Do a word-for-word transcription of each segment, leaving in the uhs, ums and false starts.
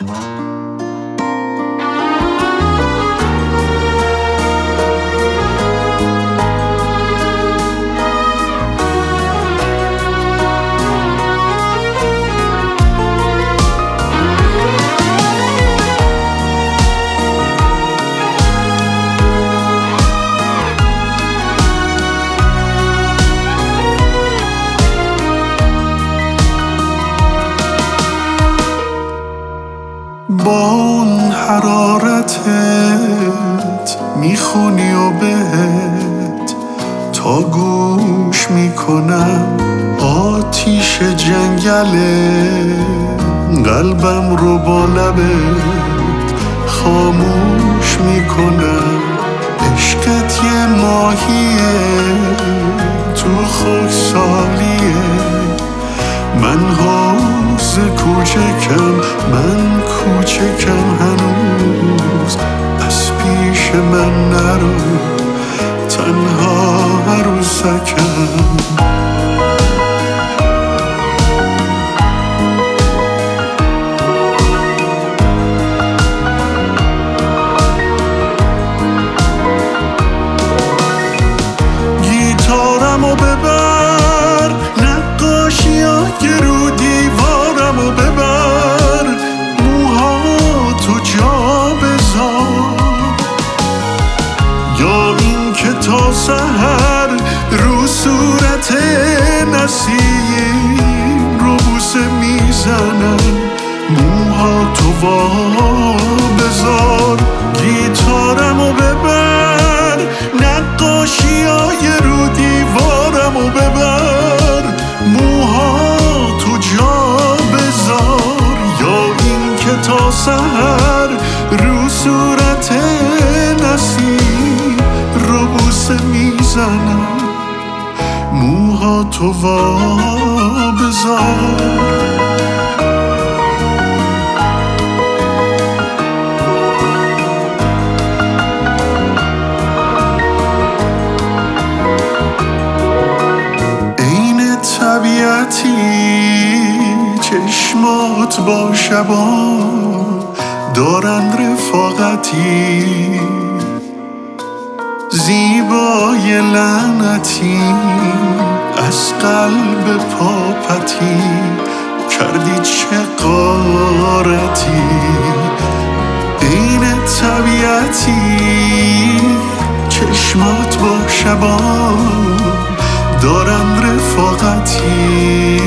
با اون حرارتت میخونی و بهت تا گوش میکنم آتیش جنگله، قلبم رو با لبت خاموش میکنم. عشقت یه ماهیه تو خشکسالیه، من حوض کوچکم، من کوچکم هنوز. از پیش من نرو تنها عروسکم. گیتارمو ببر، نقاشیای رو دیوارمو ببر، موهاتو جا بذار، یا این که تا سحر رو صورت نسیم رو بوسه میزنم، موهاتو وا بذار. گیتارمو ببر، نقاشیای رو دیوارمو ببر، موهاتو جا بذار، یا این که تا سحر رو صورت نسیم رو بوسه میزنم، موهاتو وا بذار. طبیعتی چشمات با شبان دارن رفاقتی، زیبای لعنتی از قلب پاپتی، کردی چه غارتی. عین طبیعتی چشمات با شبان دارن رفاقتی،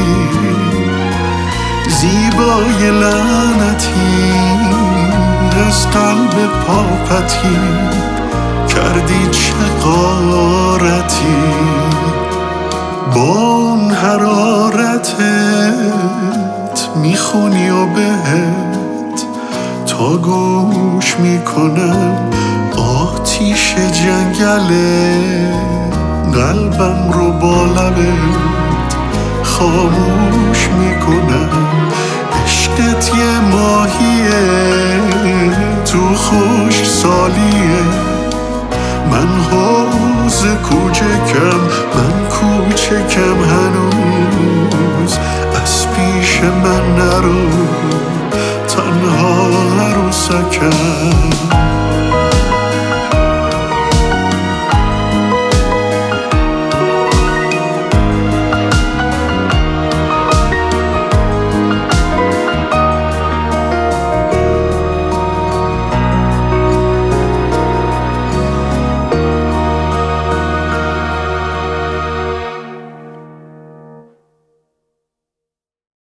زیبای لعنتی از قلب پاپتی، کردی چه غارتی. با اون حرارتت میخونی و بهت تا گوش میکنم آتیش جنگله، قلبم رو با لبت خاموش میکنم. عشقت یه ماهیه تو خشکسالیه، من حوض کوچکم، من کوچکم هنوز. از پیش من نرو تنها عروسکم.